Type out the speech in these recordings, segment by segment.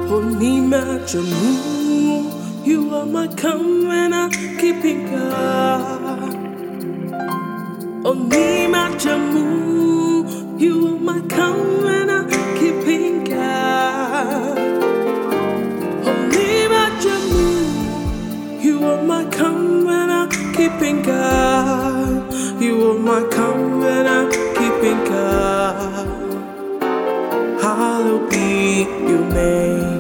Onimajamu, you are my covenant keeping God. Onimajamu, you are my covenant keeping God. Onimajamu, you are my covenant keeping God. You are my covenant keeping God. Hallowed be your name.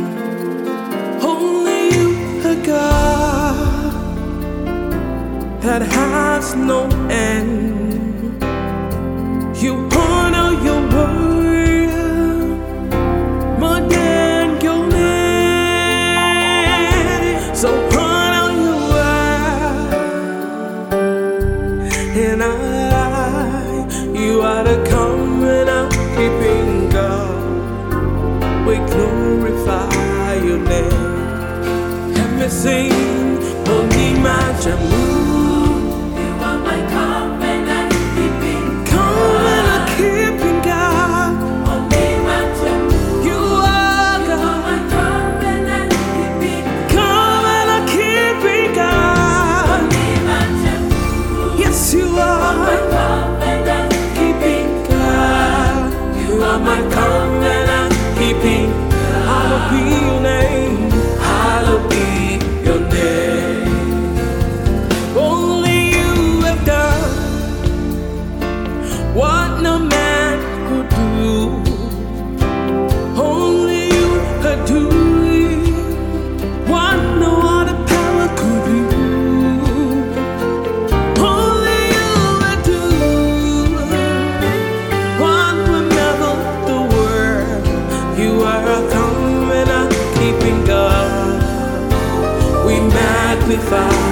Only you are God that has no end. You honor your word more than your name. So honor your word, and you are the covenant keeping God. We glorify your name. Let me sing, Onimajamu. You are my covenant keeping Covenant keeping God. Onimajamu. You are You are God. my covenant keeping Covenant keeping God. Onimajamu. Yes, you My are. covenant Keeping God. You are my covenant keeping. Hallowed be your name. Hallowed be your name. Only you have done what no man could do. Only you could do what no other power could do. Only you would do what will never the world. You are a covenant keeping God. We magnify